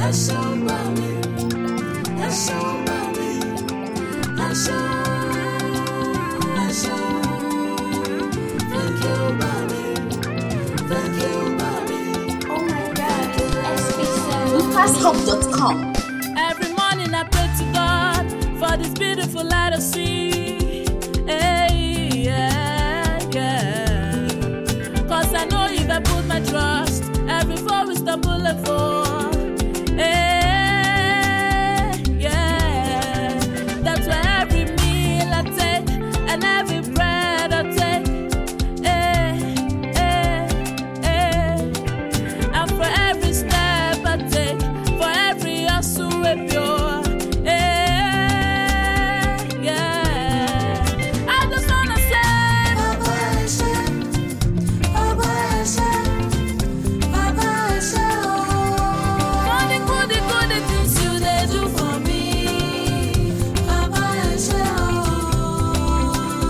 LucasHub.com. Every morning I pray to God for this beautiful light I see. Hey, yeah, yeah. 'Cause I know if I put my trust, every foe will stumble and fall. Hey, yeah. That's why every meal I take and every bread I take. Hey, hey, hey. And for every step I take, for every hustle with pure. Yeah. I just wanna say, Baba Eshe, Baba Eshe, Baba Eshe, oh. For the good things you they do for me. Baba Eshe, oh.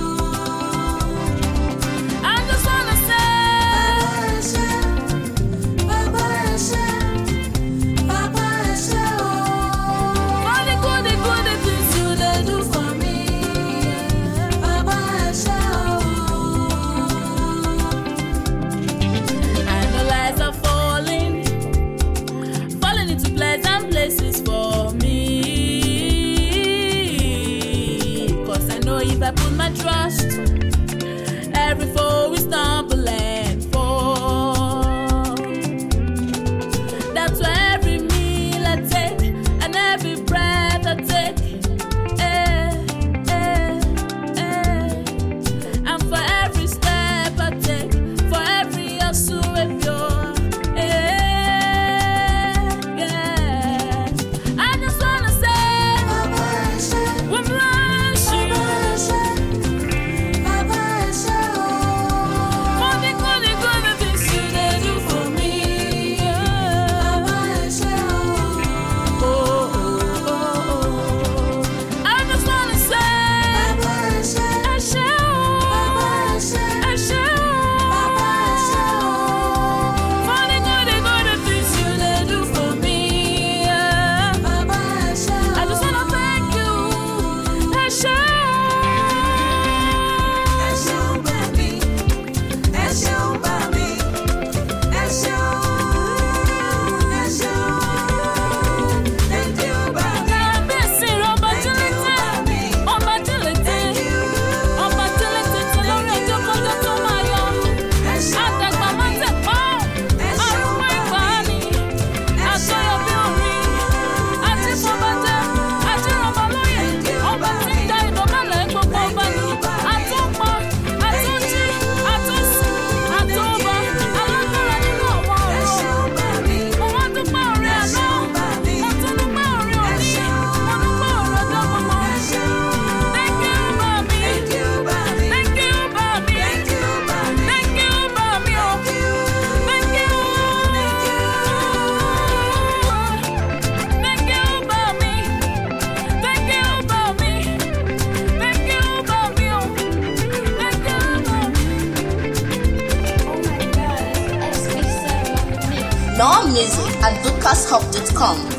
I just wanna say, Baba Eshe, Baba Eshe, for the good things you they do for me. Baba Eshe, I know lies are falling into pleasant places for me. 'Cause I know if I put my trust, every foe will stumble and fall. That's why every meal I take and every breath I take. And for every step I take, for every hustle with pure. Yeah. I just wanna say, Baba Eshe, we're rushing. Baba Eshe, oh. For the good things you they do for me. Baba Eshe, oh. Oh, oh, oh. I just wanna say, Baba Eshe, Eshe, oh. Baba Eshe, Eshe, oh. Baba Eshe, oh. For the good things you they do for me. Baba Eshe, I just wanna thank you. Eshe, Eshe, baby. Eshe, baby. Eshe, Eshe, thank you, baby. More music at LucasHub.com.